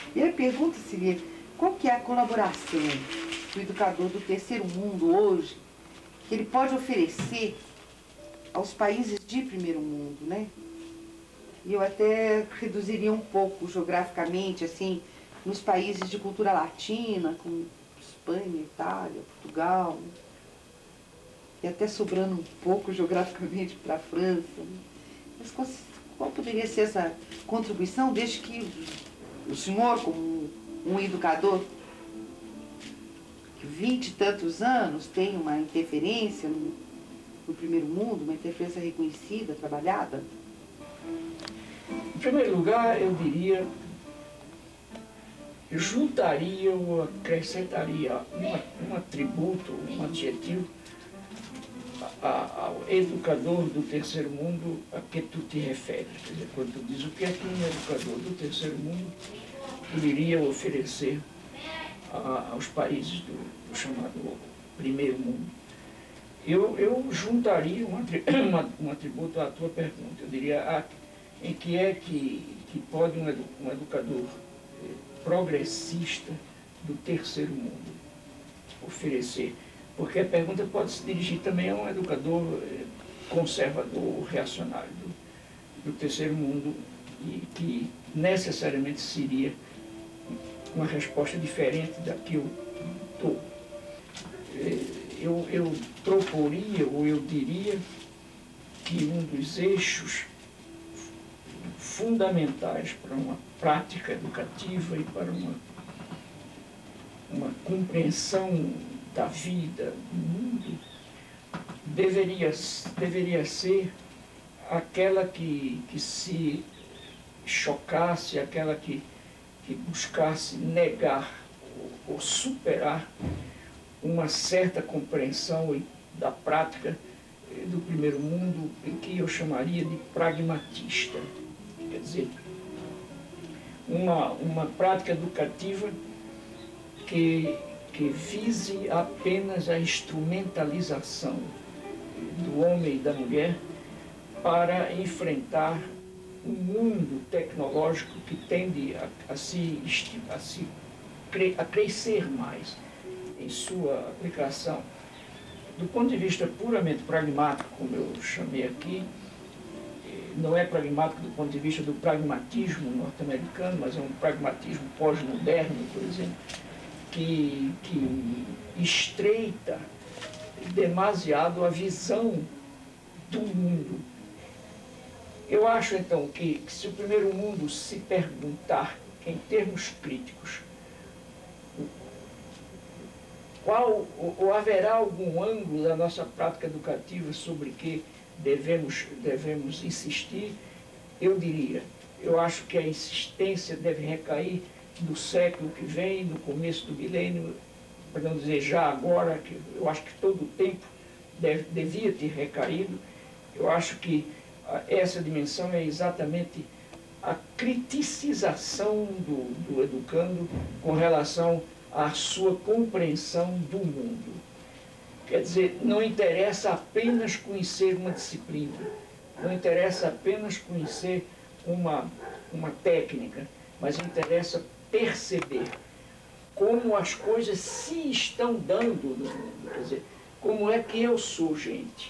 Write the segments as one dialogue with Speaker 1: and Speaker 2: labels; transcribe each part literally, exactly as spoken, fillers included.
Speaker 1: E a pergunta seria, qual que é a colaboração do educador do terceiro mundo hoje que ele pode oferecer aos países de primeiro mundo, né? E eu até reduziria um pouco geograficamente, assim, nos países de cultura latina, como Espanha, Itália, Portugal, né? E até sobrando um pouco geograficamente para a França, né? Mas qual, qual poderia ser essa contribuição, desde que o senhor, como um educador, que vinte e tantos anos tem uma interferência no, no primeiro mundo, uma interferência reconhecida, trabalhada?
Speaker 2: Em primeiro lugar, eu diria, eu juntaria ou acrescentaria um, um atributo, um adjetivo ao educador do terceiro mundo a que tu te referes. Quer dizer, quando tu diz o que é que um educador do terceiro mundo poderia oferecer a, aos países do, do chamado primeiro mundo. Eu, eu juntaria um, uma, um atributo à tua pergunta. Eu diria, a, em que é que, que pode um, edu, um educador eh, progressista do terceiro mundo oferecer? Porque a pergunta pode se dirigir também a um educador eh, conservador, reacionário do, do terceiro mundo, e que necessariamente seria uma resposta diferente da que eu dou. Eu, eu proporia, ou eu diria, que um dos eixos fundamentais para uma prática educativa e para uma, uma compreensão da vida, do mundo, deveria, deveria ser aquela que, que se chocasse, aquela que, que buscasse negar ou, ou superar uma certa compreensão da prática do primeiro mundo, em que eu chamaria de pragmatista. Quer dizer, uma, uma prática educativa que, que vise apenas a instrumentalização do homem e da mulher para enfrentar um mundo tecnológico que tende a, a, se, a, se, a crescer mais em sua aplicação. Do ponto de vista puramente pragmático, como eu chamei aqui, não é pragmático do ponto de vista do pragmatismo norte-americano, mas é um pragmatismo pós-moderno, por exemplo, que, que estreita demasiado a visão do mundo. Eu acho, então, que, que se o primeiro mundo se perguntar, em termos críticos, qual, ou, ou haverá algum ângulo da nossa prática educativa sobre que devemos, devemos insistir, eu diria, eu acho que a insistência deve recair no século que vem, no começo do milênio, para não dizer já agora, que eu acho que todo o tempo deve, devia ter recaído. Eu acho que a, essa dimensão é exatamente a criticização do, do educando com relação à sua compreensão do mundo. Quer dizer, não interessa apenas conhecer uma disciplina, não interessa apenas conhecer uma, uma técnica, mas interessa perceber como as coisas se estão dando no mundo. Quer dizer, como é que eu sou gente?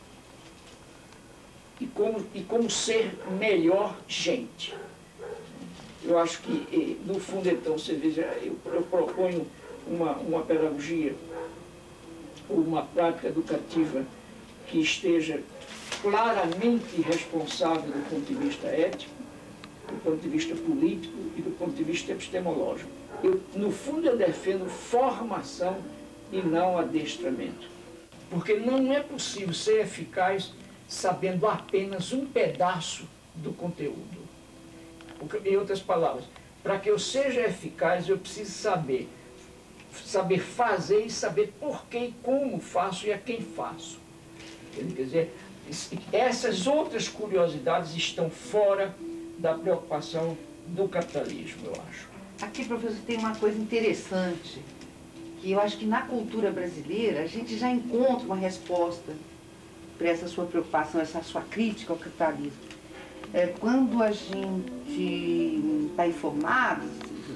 Speaker 2: E como, e como ser melhor gente. Eu acho que, no fundo, então, você veja, eu, eu proponho uma, uma pedagogia, uma prática educativa que esteja claramente responsável do ponto de vista ético, do ponto de vista político e do ponto de vista epistemológico. Eu, no fundo, eu defendo formação e não adestramento. Porque não é possível ser eficaz sabendo apenas um pedaço do conteúdo. Em outras palavras, para que eu seja eficaz, eu preciso saber, saber fazer e saber por que e como faço e a quem faço. Quer dizer, essas outras curiosidades estão fora da preocupação do capitalismo, eu acho.
Speaker 1: Aqui, professor, tem uma coisa interessante, que eu acho que na cultura brasileira a gente já encontra uma resposta para essa sua preocupação, essa sua crítica ao capitalismo. É, quando a gente está informado,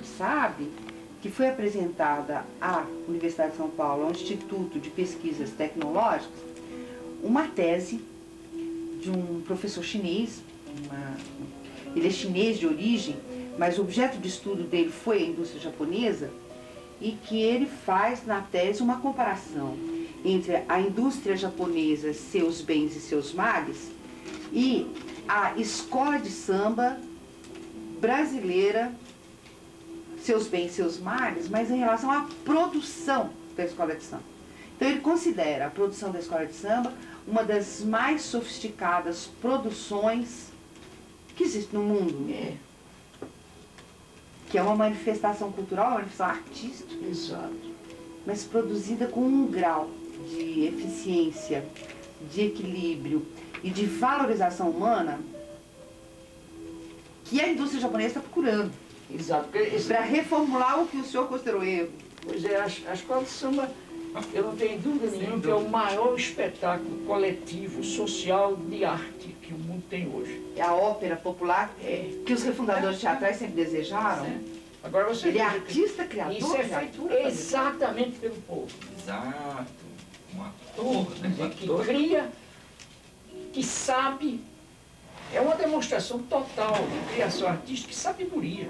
Speaker 1: gente sabe que foi apresentada à Universidade de São Paulo, ao Instituto de Pesquisas Tecnológicas, uma tese de um professor chinês, uma, ele é chinês de origem, mas o objeto de estudo dele foi a indústria japonesa, e que ele faz na tese uma comparação entre a indústria japonesa, seus bens e seus males, e a escola de samba brasileira, seus bens e seus males, mas em relação à produção da escola de samba. Então ele considera a produção da escola de samba uma das mais sofisticadas produções que existe no mundo.
Speaker 2: É.
Speaker 1: Que é uma manifestação cultural, uma manifestação artística.
Speaker 2: Exato.
Speaker 1: Mas produzida com um grau de eficiência, de equilíbrio e de valorização humana que a indústria japonesa está procurando.
Speaker 2: Exato.
Speaker 1: Para reformular o que o senhor considerou erro.
Speaker 2: Pois é, a, a escola de samba, eu não tenho dúvida nenhuma que é o maior espetáculo coletivo, social, de arte que o mundo tem hoje.
Speaker 1: É a ópera popular
Speaker 2: É.
Speaker 1: que os refundadores teatrais sempre desejaram.
Speaker 2: É. Agora você
Speaker 1: Ele é
Speaker 2: veja que
Speaker 1: artista, criador,
Speaker 2: isso é feito
Speaker 1: criatura,
Speaker 2: exatamente pelo povo.
Speaker 3: Exato. Um ator,
Speaker 2: Quer
Speaker 3: né?
Speaker 2: dizer,
Speaker 3: Um
Speaker 2: que
Speaker 3: ator.
Speaker 2: cria, que sabe, é uma demonstração total de criação artística e sabedoria.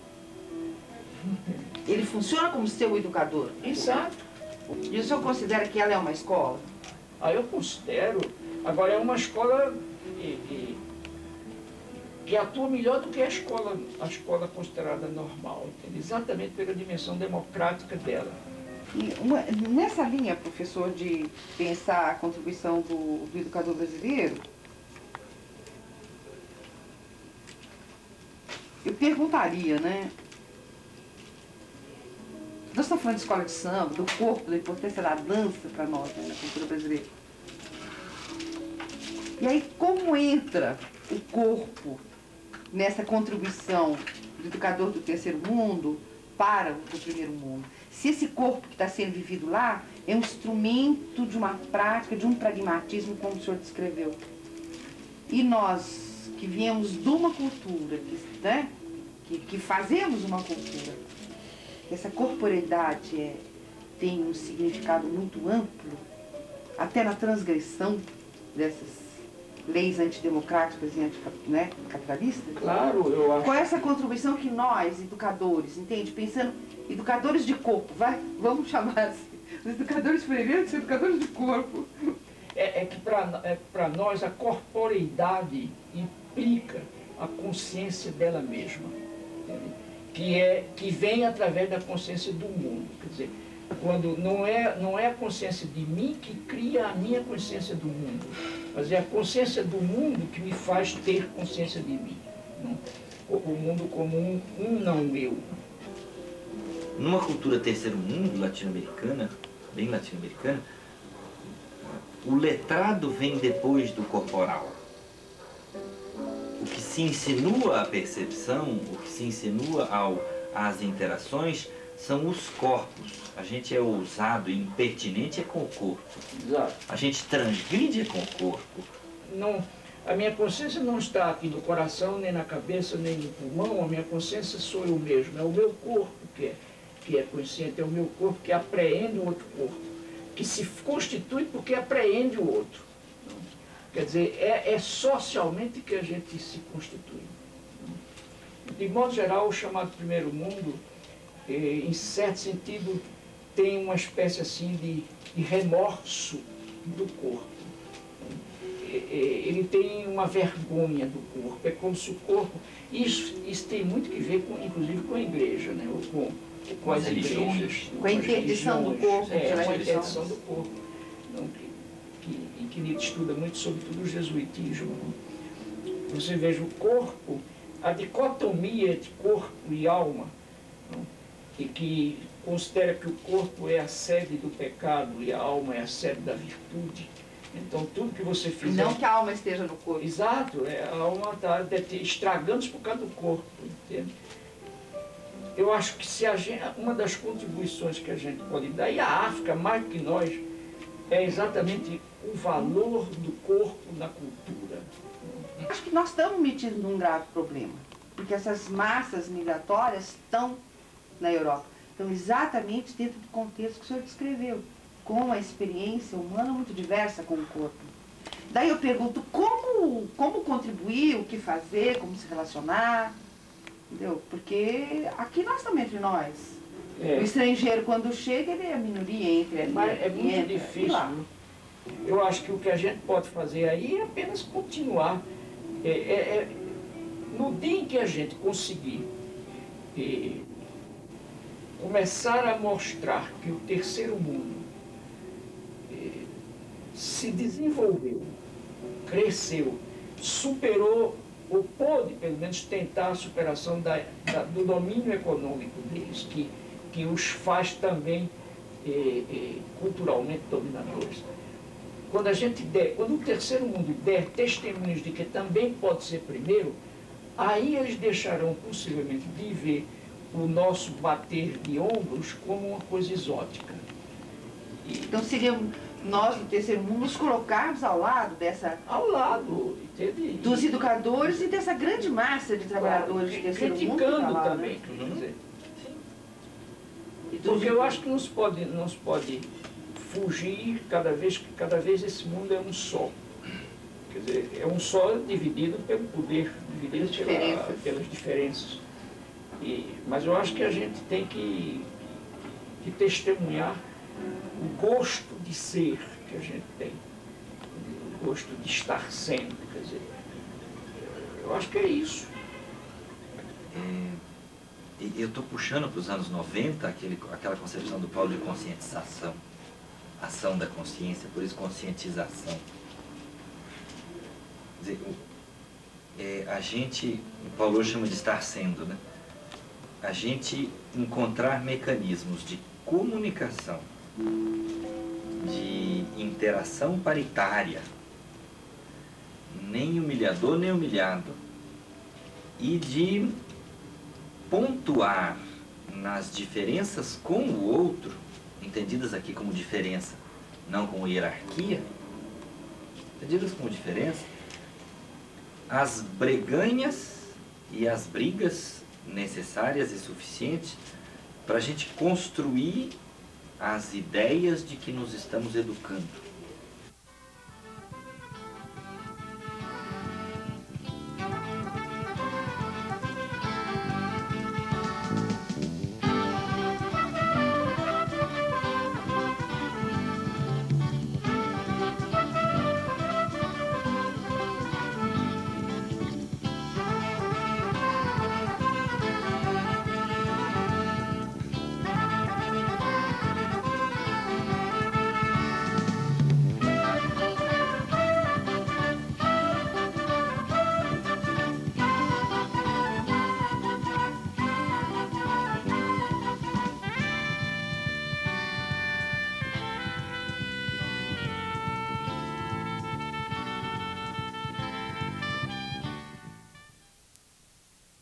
Speaker 1: Ele funciona como seu educador.
Speaker 2: Exato.
Speaker 1: E o senhor considera que ela é uma escola?
Speaker 2: Aí eu considero, agora é uma escola e, e, que atua melhor do que a escola, a escola considerada normal, entende? Exatamente pela dimensão democrática dela.
Speaker 1: E uma, nessa linha, professor, de pensar a contribuição do, do educador brasileiro, eu perguntaria, né? Nós estamos falando de escola de samba, do corpo, da importância da dança para nós, né, na cultura brasileira. E aí, como entra o corpo nessa contribuição do educador do terceiro mundo para o primeiro mundo? Se esse corpo que está sendo vivido lá é um instrumento de uma prática, de um pragmatismo, como o senhor descreveu. E nós, que viemos de uma cultura, que, né, que, que fazemos uma cultura, essa corporeidade é, tem um significado muito amplo, até na transgressão dessas leis antidemocráticas e anticapitalistas. Né,
Speaker 2: Claro, eu acho.
Speaker 1: Qual é essa contribuição que nós, educadores, entende? Pensando, educadores de corpo, vai, vamos chamar assim, os educadores primeiros são educadores de corpo.
Speaker 2: É, é que para é, para nós a corporeidade implica a consciência dela mesma, entende? Que, é, que vem através da consciência do mundo. Quer dizer, quando não é, não é a consciência de mim que cria a minha consciência do mundo, mas é a consciência do mundo que me faz ter consciência de mim. Não? O, o mundo como um, um não eu.
Speaker 3: Numa cultura terceiro mundo, latino-americana, bem latino-americana, o letrado vem depois do corporal. O que se insinua à percepção, o que se insinua ao, às interações, são os corpos. A gente é ousado e impertinente é com o corpo.
Speaker 2: Exato.
Speaker 3: A gente transgride é com o corpo.
Speaker 2: Não, a minha consciência não está aqui no coração, nem na cabeça, nem no pulmão. A minha consciência sou eu mesmo. É o meu corpo que é, que é consciente, é o meu corpo que apreende o outro corpo, que se constitui porque apreende o outro. Quer dizer, é, é socialmente que a gente se constitui. De modo geral, o chamado primeiro mundo, eh, em certo sentido, tem uma espécie assim de, de remorso do corpo. Ele tem uma vergonha do corpo. É como se o corpo... Isso, isso tem muito que ver, com, inclusive, com a igreja, né? Ou com, com as igrejas.
Speaker 1: Com a interdição do corpo.
Speaker 2: É,
Speaker 1: pela
Speaker 2: com a
Speaker 1: religião.
Speaker 2: interdição do corpo. Então, que, que, que Nietzsche estuda muito, sobretudo o jesuitismo. Você veja o corpo, a dicotomia de corpo e alma, não? E que considera que o corpo é a sede do pecado e a alma é a sede da virtude. Então, tudo que você fizer...
Speaker 1: Não que a alma esteja no corpo.
Speaker 2: Exato, é, a alma está estragando-se por causa do corpo, entende? Eu acho que se a gente, uma das contribuições que a gente pode dar, e a África, mais do que nós, é exatamente o valor do corpo na cultura.
Speaker 1: Acho que nós estamos metidos num grave problema, porque essas massas migratórias estão na Europa. Então, exatamente dentro do contexto que o senhor descreveu, com a experiência humana muito diversa com o corpo. Daí eu pergunto como, como contribuir, o que fazer, como se relacionar, entendeu? Porque aqui nós estamos entre nós.
Speaker 2: É.
Speaker 1: O estrangeiro, quando chega, ele é a minoria entre ali.
Speaker 2: Mas é muito
Speaker 1: entra,
Speaker 2: difícil. Né? Eu acho que o que a gente pode fazer aí é apenas continuar. É, é, é, no dia em que a gente conseguir é, começar a mostrar que o terceiro mundo é, se desenvolveu, cresceu, superou, ou pôde pelo menos tentar a superação da, da, do domínio econômico deles, que, que os faz também é, é, culturalmente dominadores. Quando a gente der, quando o terceiro mundo der testemunhos de que também pode ser primeiro, aí eles deixarão possivelmente de ver o nosso bater de ombros como uma coisa exótica.
Speaker 1: E, então seria nós, do terceiro mundo, nos colocarmos ao lado dessa...
Speaker 2: Ao lado, entende?
Speaker 1: Dos educadores e dessa grande massa de trabalhadores
Speaker 2: claro,
Speaker 1: do terceiro mundo.
Speaker 2: criticando
Speaker 1: Lá,
Speaker 2: também,
Speaker 1: né?
Speaker 2: quer dizer.
Speaker 1: E
Speaker 2: Porque eu acho que não se pode, não se pode fugir cada vez que cada vez esse mundo é um só. Quer dizer, é um só dividido pelo poder, dividido
Speaker 1: Pelas
Speaker 2: pela,
Speaker 1: diferenças.
Speaker 2: pelas diferenças. E, mas eu acho que a gente tem que, que testemunhar o gosto de ser que a gente tem, o gosto de estar sendo, quer dizer, eu acho que é isso.
Speaker 3: É, eu estou puxando para os anos noventa aquele, aquela concepção do Paulo de conscientização, ação da consciência, por isso conscientização. Quer dizer, é, a gente, o Paulo chama de estar sendo, né? A gente encontrar mecanismos de comunicação, de interação paritária, nem humilhador nem humilhado, e de pontuar nas diferenças com o outro, entendidas aqui como diferença, não como hierarquia, entendidas como diferença, as breganhas e as brigas necessárias e suficientes para a gente construir as ideias de que nos estamos educando.